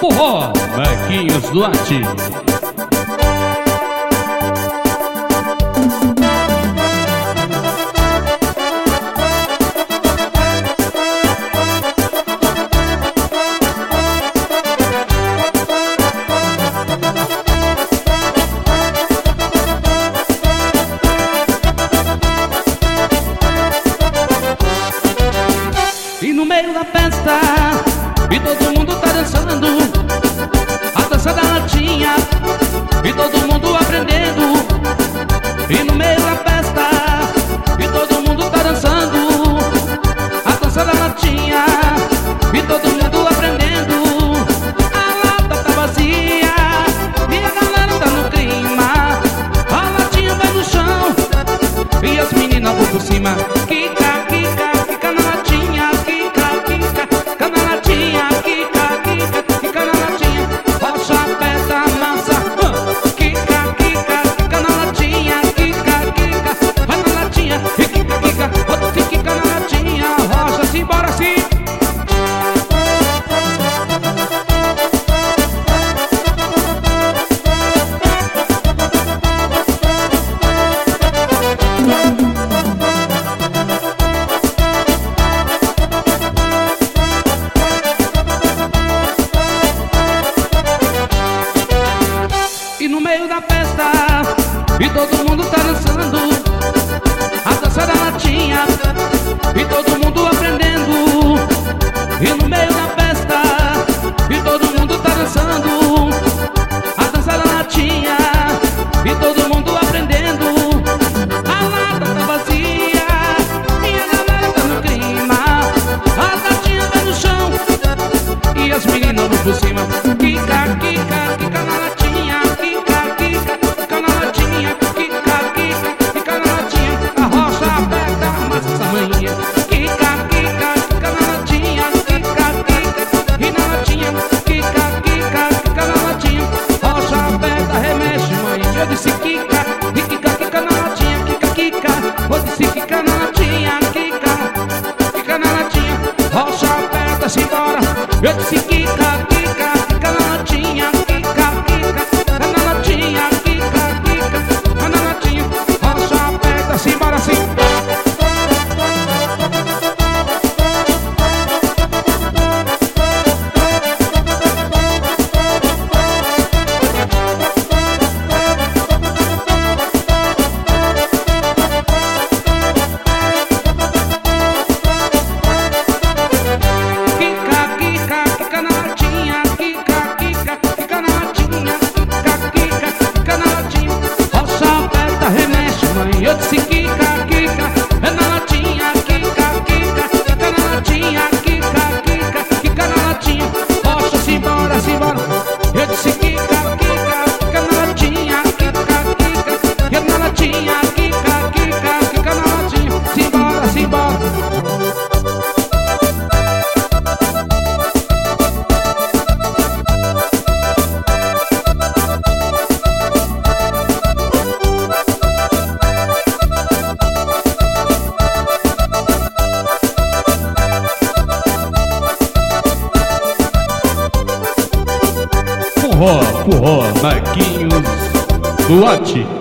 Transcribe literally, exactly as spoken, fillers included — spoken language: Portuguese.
Forró Marquinhos Duarte. E no meio da festa, e todo mundo tá dançando a dança da latinha, e todo mundo aprendendo. E no meio da festa, e todo mundo tá dançando a dança da latinha, e todo mundo aprendendo. A lata tá vazia e a galera tá no clima. A latinha vai no chão e as meninas vão por cima. Kika, kika, kika na latinha. E no meio da festa, e todo mundo tá dançando a dança da latinha, e todo mundo aprendendo. E no meio da festa, e todo mundo tá dançando a dança da latinha, e todo mundo aprendendo. A lata tá vazia e a galera tá no clima. A latinha vai no chão e as meninas vão por cima. Kika, kika, kika na latinha. Eu disse kika, kika, kika na latinha, kika, kika, na latinha, kika, kika, na latinha, rocha aperta, simbora assim. Eu disse kika, kika, é na latinha, kika, kika, kika na latinha, kika, kika, kika na latinha, rocha, simbora, simbora. Eu disse kika, kika, kika na latinha, kika, kika, kika na latinha, kika, kika, kika na latinha, simbora, simbora. Forró, Forró Marquinhos Duarte.